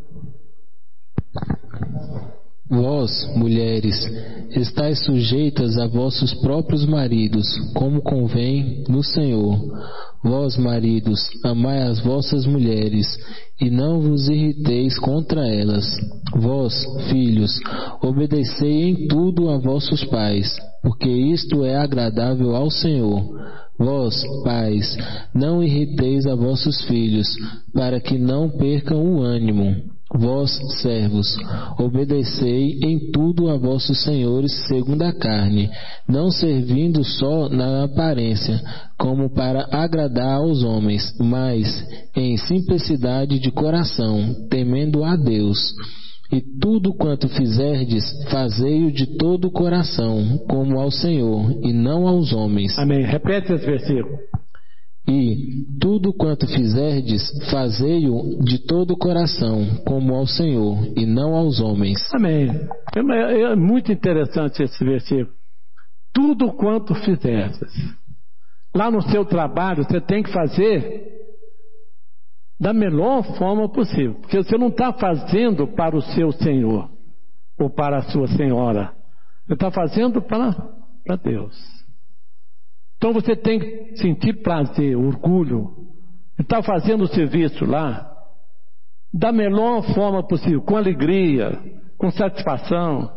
Vós, mulheres, estáis sujeitas a vossos próprios maridos, como convém no Senhor. Vós, maridos, amai as vossas mulheres, e não vos irriteis contra elas. Vós, filhos, obedecei em tudo a vossos pais, porque isto é agradável ao Senhor. Vós, pais, não irriteis a vossos filhos, para que não percam o ânimo. Vós, servos, obedecei em tudo a vossos senhores segundo a carne, não servindo só na aparência, como para agradar aos homens, mas em simplicidade de coração, temendo a Deus. E tudo quanto fizerdes, fazei-o de todo o coração, como ao Senhor, e não aos homens. Amém. Repete esse versículo. E tudo quanto fizerdes, fazei-o de todo o coração, como ao Senhor, e não aos homens. Amém. É, é muito interessante esse versículo. Tudo quanto fizerdes. Lá no seu trabalho, você tem que fazer da melhor forma possível. Porque você não está fazendo para o seu senhor, ou para a sua senhora. Você está fazendo para, para Deus. Então você tem que sentir prazer, orgulho, de estar fazendo o serviço lá da melhor forma possível, com alegria, com satisfação,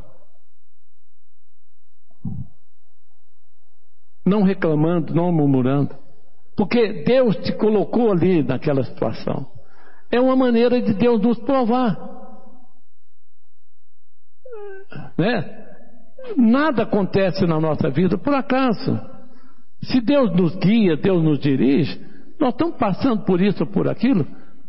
não reclamando, não murmurando, porque Deus te colocou ali naquela situação. É uma maneira de Deus nos provar, né? Nada acontece na nossa vida por acaso. Se Deus nos guia, Deus nos dirige, nós estamos passando por isso ou por aquilo,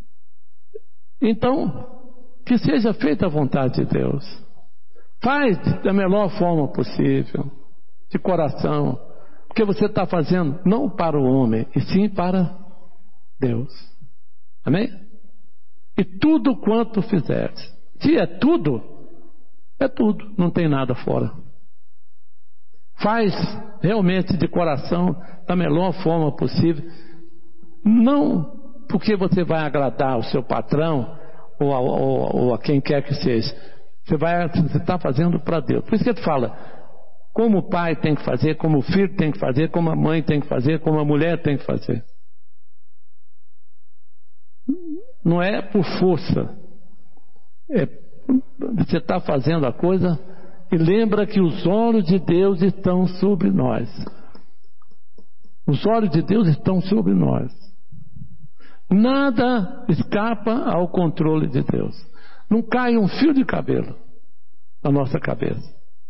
então que seja feita a vontade de Deus. Faz da melhor forma possível, de coração, porque você está fazendo não para o homem, e sim para Deus. Amém? E tudo quanto fizeres, se é tudo, é tudo, não tem nada fora. Faz realmente de coração, da melhor forma possível, não porque você vai agradar o seu patrão ou a, ou, ou a quem quer que seja. Você vai, você está fazendo para Deus. Por isso que ele fala, como o pai tem que fazer, como o filho tem que fazer, como a mãe tem que fazer, como a mulher tem que fazer. Não é por força, é, você está fazendo a coisa. E lembra que os olhos de Deus estão sobre nós. Os olhos de Deus estão sobre nós. Nada escapa ao controle de Deus. Não cai um fio de cabelo na nossa cabeça.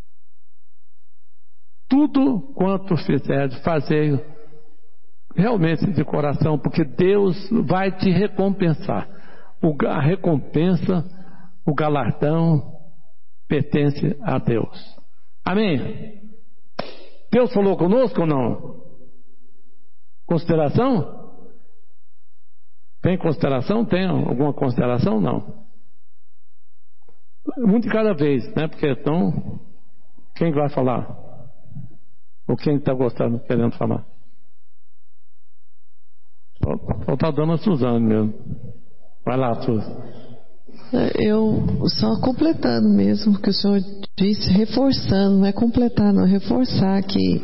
Tudo quanto fizer, fazei realmente de coração, porque Deus vai te recompensar. O, a recompensa, o galardão pertence a Deus. Amém? Deus falou conosco ou não? Consideração? Tem consideração? Tem alguma consideração? Não. Um de cada vez, né? Porque então, quem vai falar? Ou quem está gostando, querendo falar? Só está dando a Suzane mesmo. Vai lá, Suzane. Eu só completando mesmo o que o senhor disse, reforçando, não é completar, não, é reforçar que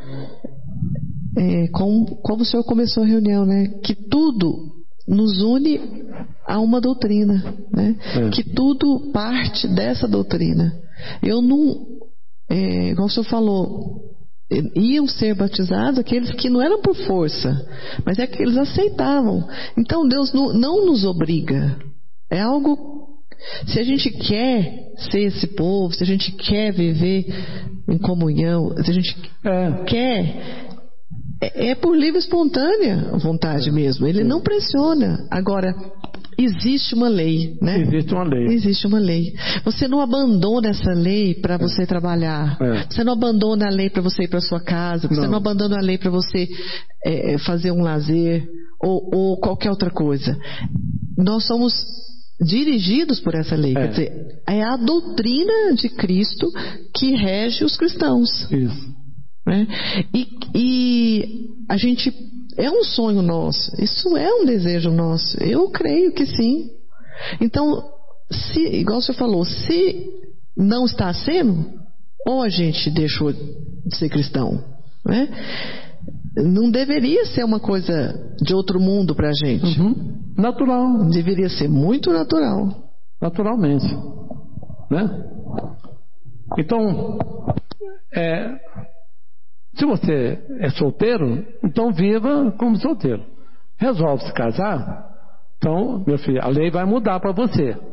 é, como, como o senhor começou a reunião, né? Que tudo nos une a uma doutrina, né? É. Que tudo parte dessa doutrina. Eu não, é, igual o senhor falou, iam ser batizados aqueles que não eram por força, mas é que eles aceitavam. Então Deus não, não nos obriga. É algo, se a gente quer ser esse povo, se a gente quer viver em comunhão, se a gente é. quer, é, é por livre e espontânea vontade mesmo. Ele não pressiona. Agora, existe uma lei, né? Existe uma lei. Existe uma lei. Você não abandona essa lei para você trabalhar. É. Você não abandona a lei para você ir para sua casa. Você não, não abandona a lei para você é, fazer um lazer ou, ou qualquer outra coisa. Nós somos dirigidos por essa lei, é. Quer dizer, é a doutrina de Cristo que rege os cristãos. Isso. Né? E, e a gente, é um sonho nosso, isso é um desejo nosso, eu creio que sim. Então, se, igual o senhor falou, se não está sendo, ou a gente deixou de ser cristão, né? Não deveria ser uma coisa de outro mundo pra gente. Uhum. Natural. Deveria ser muito natural. Naturalmente. Né? Então, é, se você é solteiro, então viva como solteiro. Resolve se casar, então, meu filho, a lei vai mudar para você.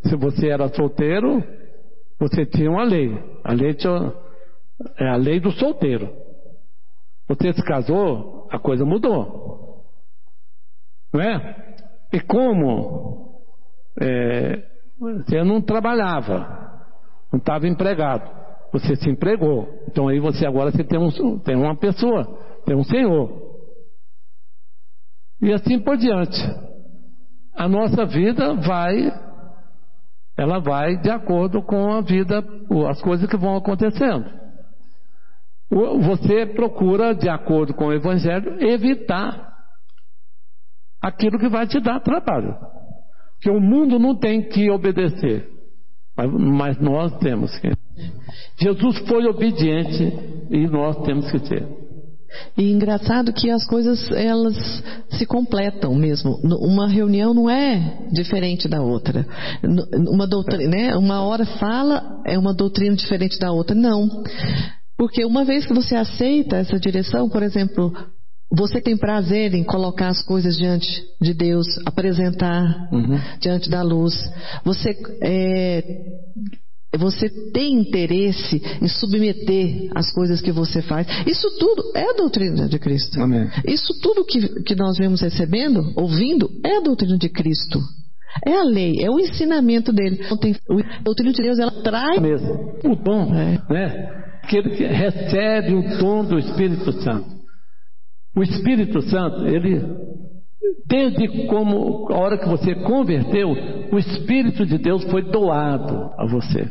Se você era solteiro, você tinha uma lei. A lei tinha, é a lei do solteiro. Você se casou, a coisa mudou. Não é? E como é, você não trabalhava, não estava empregado, você se empregou. Então aí você agora você tem, um, tem uma pessoa, tem um senhor. E assim por diante. A nossa vida vai, ela vai de acordo com a vida, as coisas que vão acontecendo. Você procura, de acordo com o Evangelho, evitar aquilo que vai te dar trabalho. Porque o mundo não tem que obedecer, mas, mas nós temos que. Jesus foi obediente e nós temos que ser. E engraçado que as coisas, elas se completam mesmo. Uma reunião não é diferente da outra. Uma doutrina, né? Uma hora fala, é uma doutrina diferente da outra. Não. Porque uma vez que você aceita essa direção, por exemplo, você tem prazer em colocar as coisas diante de Deus, apresentar uhum. diante da luz. Você é, Você tem interesse em submeter as coisas que você faz. Isso tudo é a doutrina de Cristo. Amém. Isso tudo que, que nós vemos recebendo, ouvindo, é a doutrina de Cristo. É a lei, é o ensinamento dele. A doutrina de Deus, ela traz mesmo o dom, é. né? Que ele recebe o dom do Espírito Santo. O Espírito Santo, ele, desde como a hora que você converteu, o Espírito de Deus foi doado a você.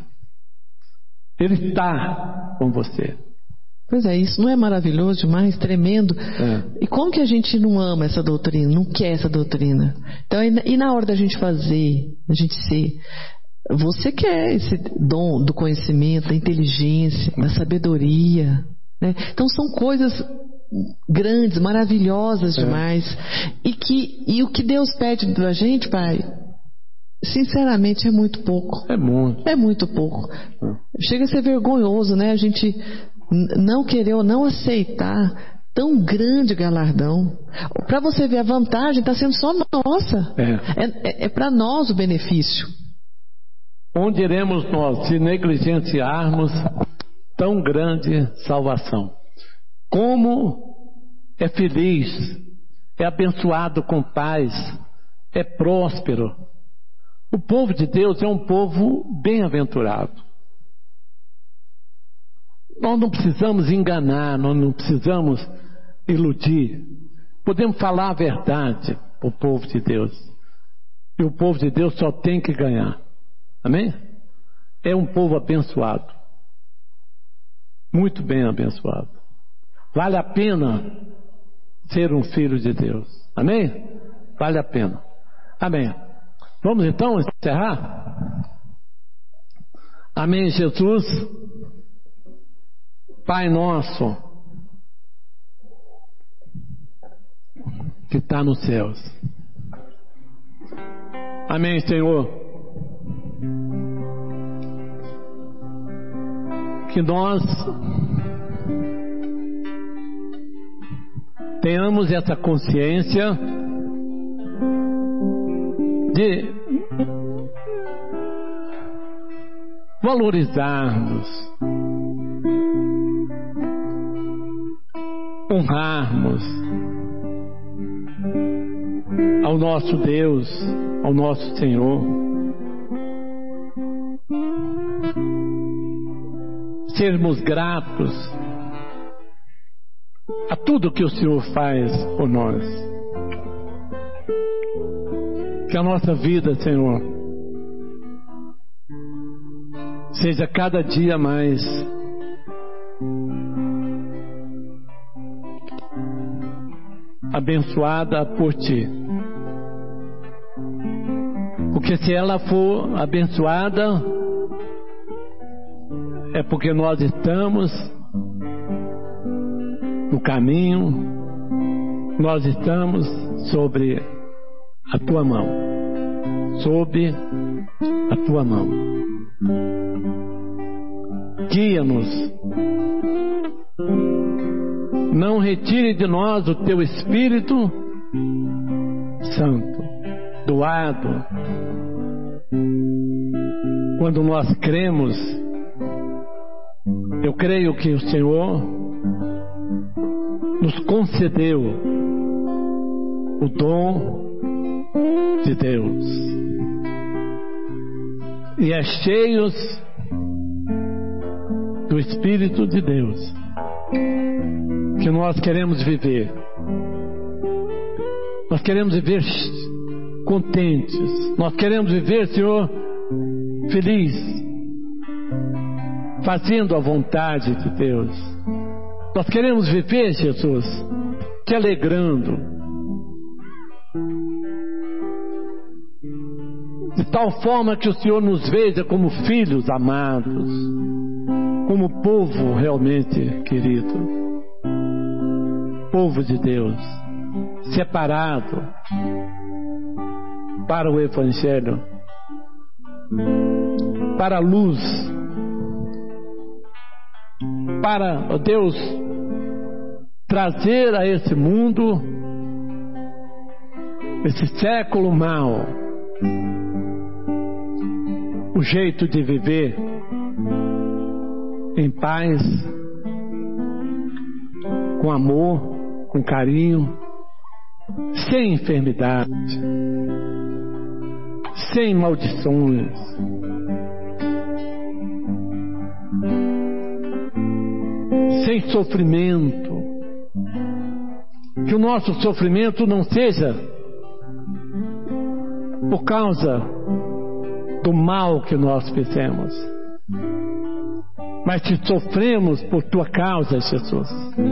Ele está com você. Pois é, isso não é maravilhoso demais, tremendo? É. E como que a gente não ama essa doutrina, não quer essa doutrina? Então, e na hora da gente fazer, da gente ser, você quer esse dom do conhecimento, da inteligência, da sabedoria, né? Então são coisas grandes, maravilhosas demais. É. E, que, e o que Deus pede da gente, Pai, sinceramente é muito pouco. É muito. É muito pouco. Chega a ser vergonhoso, né? A gente não querer ou não aceitar tão grande galardão. Para você ver, a vantagem está sendo só nossa. É, é, é, é para nós o benefício. Onde iremos nós se negligenciarmos tão grande salvação? Como é feliz, é abençoado com paz, é próspero. O povo de Deus é um povo bem-aventurado. Nós não precisamos enganar, nós não precisamos iludir. Podemos falar a verdade para o povo de Deus. E o povo de Deus só tem que ganhar. Amém? É um povo abençoado. Muito bem abençoado. Vale a pena ser um filho de Deus. Amém? Vale a pena. Amém. Vamos então encerrar? Amém, Jesus. Pai nosso, que está nos céus. Amém, Senhor. Que nós tenhamos essa consciência de valorizarmos, honrarmos ao nosso Deus, ao nosso Senhor, sermos gratos a tudo que o Senhor faz por nós. Que a nossa vida, Senhor, seja cada dia mais abençoada por Ti. Porque se ela for abençoada, é porque nós estamos no caminho, nós estamos sobre a Tua mão, sob a Tua mão. Guia-nos, não retire de nós o Teu Espírito Santo, doado quando nós cremos, eu creio que o Senhor nos concedeu o dom de Deus. E é cheios do Espírito de Deus que nós queremos viver. Nós queremos viver contentes. Nós queremos viver, Senhor, feliz, fazendo a vontade de Deus. Nós queremos viver, Jesus, te alegrando, de tal forma que o Senhor nos veja como filhos amados, como povo realmente querido, povo de Deus, separado para o Evangelho, para a luz, para, ó Deus, trazer a esse mundo, esse século mau, o jeito de viver em paz, com amor, com carinho, sem enfermidade, sem maldições, sem sofrimento. Que o nosso sofrimento não seja por causa do mal que nós fizemos, mas que sofremos por tua causa, Jesus.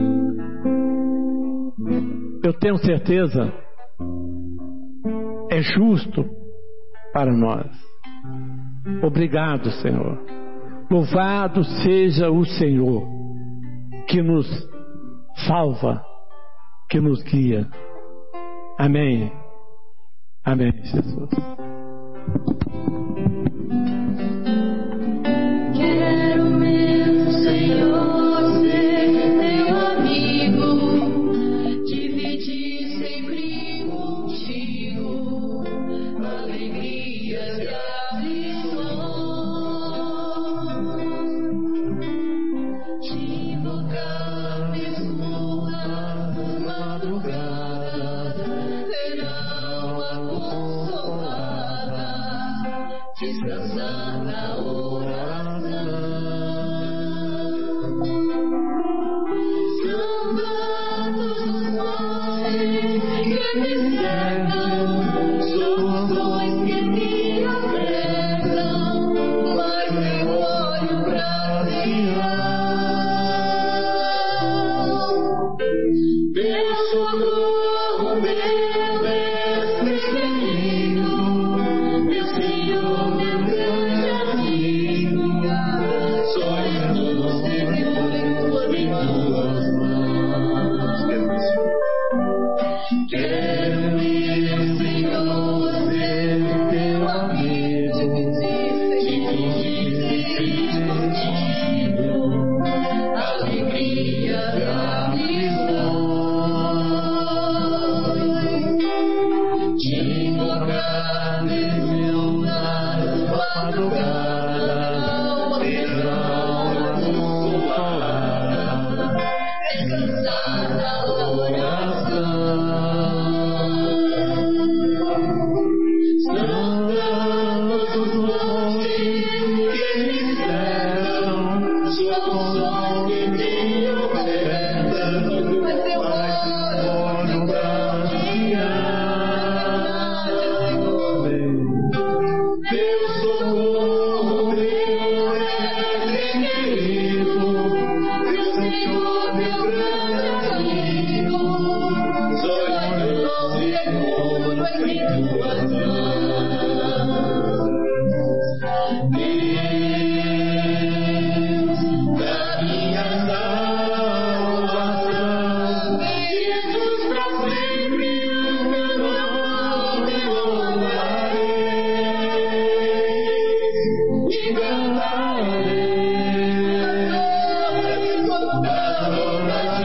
Eu tenho certeza, é justo para nós. Obrigado, Senhor. Louvado seja o Senhor, que nos salva, que nos guia. Amém. Amém, Jesus. Quero mesmo, Senhor, ser teu amigo, dividir sempre contigo alegrias e aflições, te invocar mesmo nas madrugadas, ter alma consolada, descansar na oração. São tantos os males que me cercam, soluções que me apressam, mas eu olho pra Sião. Teu socorro, meu mestre querido, meu Senhor, meu grande amigo, só Jesus seguro em tuas mãos. Quero ir, Senhor, ser teu amigo, dividir sempre contigo alegria e aflições, te invocar mesmo nas madrugadas, ter alma consolada, descansar na oração. São tantos os montes que me cercam, soluções que me ofertam, mas eu olho pra Sião. Teu socorro, meu mestre querido, meu Senhor, meu grande amigo, só Jesus seguro em tuas mãos. Deus da minha salvação, Jesus pra sempre o meu nome louvarei e cantarei toda oração.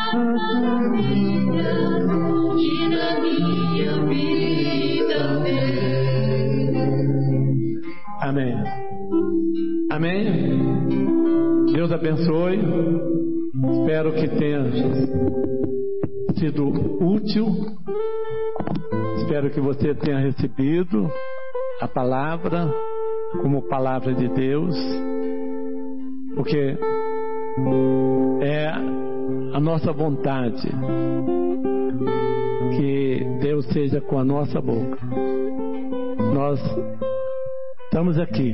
e na minha vida. Amém. Amém. Deus abençoe. Espero que tenha sido útil. Espero que você tenha recebido a palavra como palavra de Deus, porque é a nossa vontade que Deus seja com a nossa boca. Nós estamos aqui,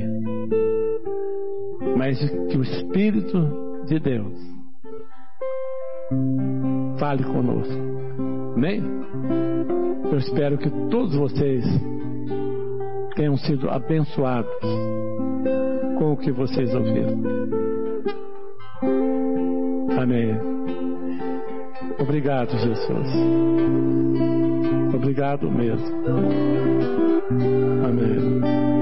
mas que o Espírito de Deus fale conosco. Amém? Eu espero que todos vocês tenham sido abençoados com o que vocês ouviram. Amém. Obrigado, Jesus. Obrigado mesmo. Amém.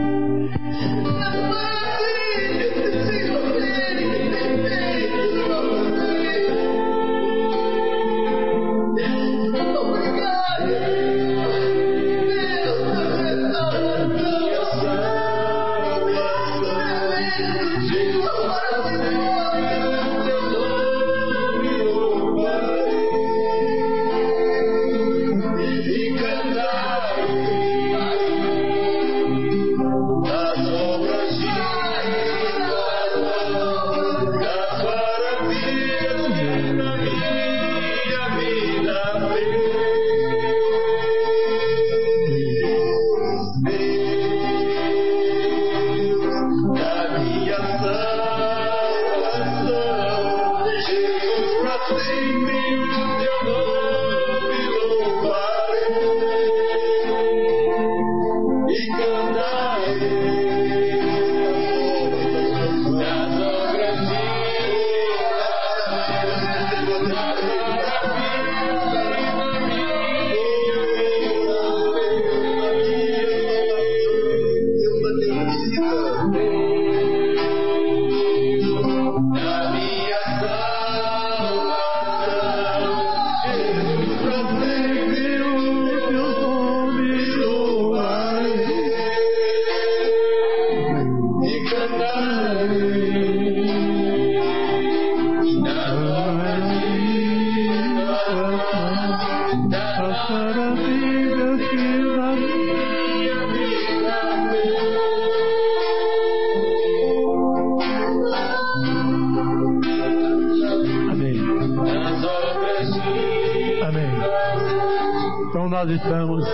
Nós estamos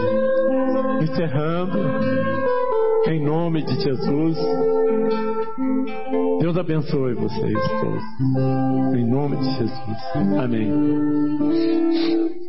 encerrando em nome de Jesus. Deus abençoe vocês todos em nome de Jesus. Amém.